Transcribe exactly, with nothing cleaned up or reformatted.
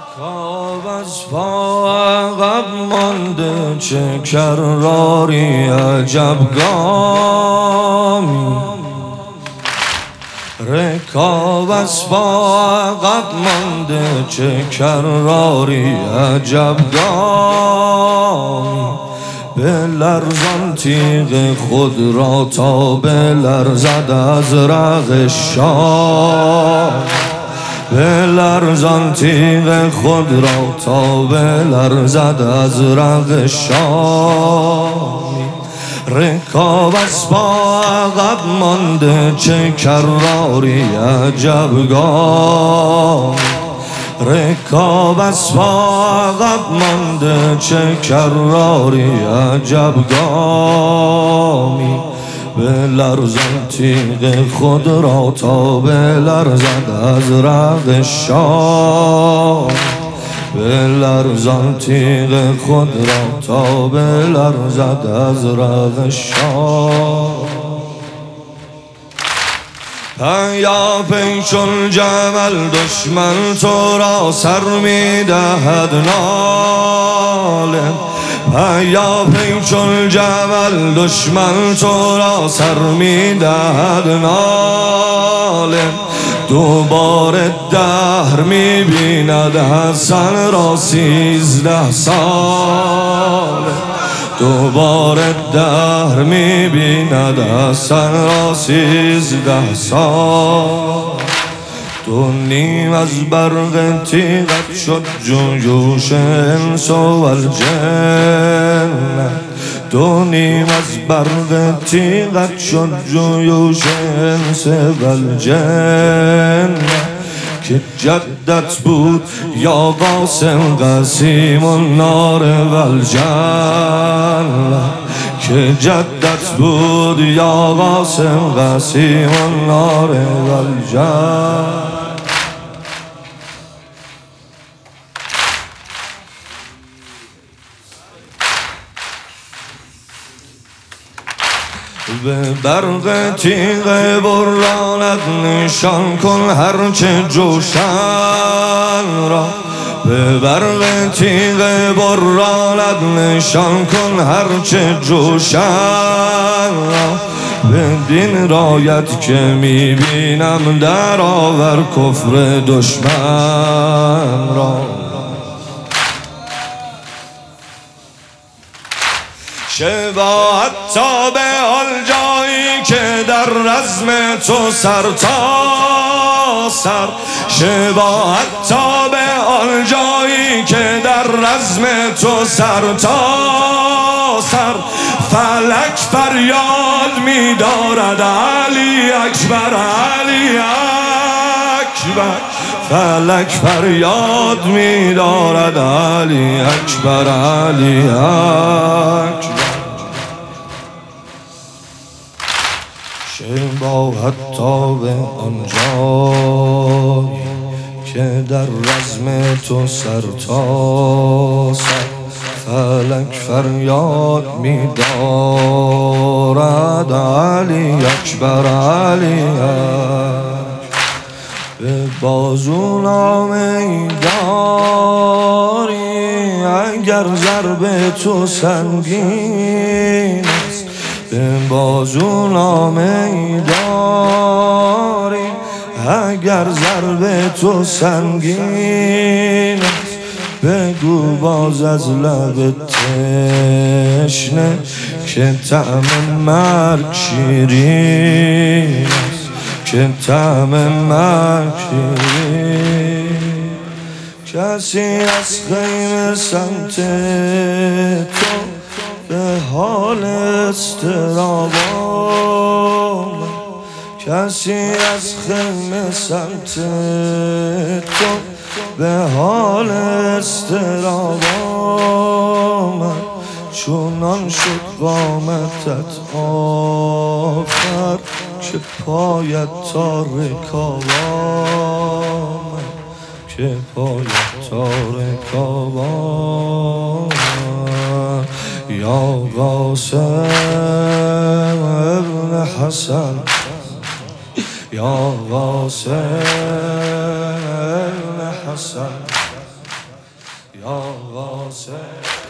خواب از پا عقب مانده چه کراری عجب گامی، رکاب از پا عقب مانده چه کراری عجب گامی. بلرزان تیغ خود را تا بلرزد از رق شام، بلرزان تیغ خود را تا بلرزد از رق شامی. رکاب از پا عقب مانده چه کراری عجب گامی، رکاب از پا عقب مانده چه کراری عجب گامی. بلرزان تیغ خود را تا بلرزد از رق شام، بلرزان تیغ خود را تا بلرزد از رق شام. پیا پی چون جمل دشمن تو را سر می دهد ناله، پیا پی چون جمل دشمن تو را سر می دهد ناله. دوباره دهر می بیند حسن را سیزده ساله، دوباره دهر می بیند حسن را سیزده سال. دو نیم از برق تیغت شد جوش انس و الجنه، دو نیم از برق تیغت شد جوش انس و الجنه. که جدت بود یا قاسم قسیم النار و الجنه، که جدت بود یا قاسم قسیم النار و الجنه. به برق تیغ برانت نشان کن هرچه جوشن را، به برق تیغ برانت نشان کن هرچه جوشن را. به دین رایت که میبینم در آور کفر دشمن را. شباهت تا به آن جایی که در رزم تو سر تا سر، شباهت تا به آن جایی که در رزم تو سر تا سر. فلک فریاد می دارد علی اکبر علی اکبر، فلک فریاد می دارد علی اکبر علی اکبر. شباهت تا به آن جایی که در رزم تو سر تا سر، فلک فریاد می دارد علی اکبر علی اکبر. به بازو نامه داری اگر ضرب تو سنگین است، به بازو نامه داری اگر ضرب تو سنگین است. بگو باز از لب تشنه که طعم مرگ شیرین است، که طعم مرگ شیرین. کسی از خیمه سمت تو به حال اضطراب آمد، کسی از خیمه سمت تو به حال اضطراب آمد. چونان شد قامتت آخر که پایت تا رکاب آمد، که پایت تا رکاب آمد. یا قاسم ابن حسن، یا قاسم ابن حسن. یا قاسم.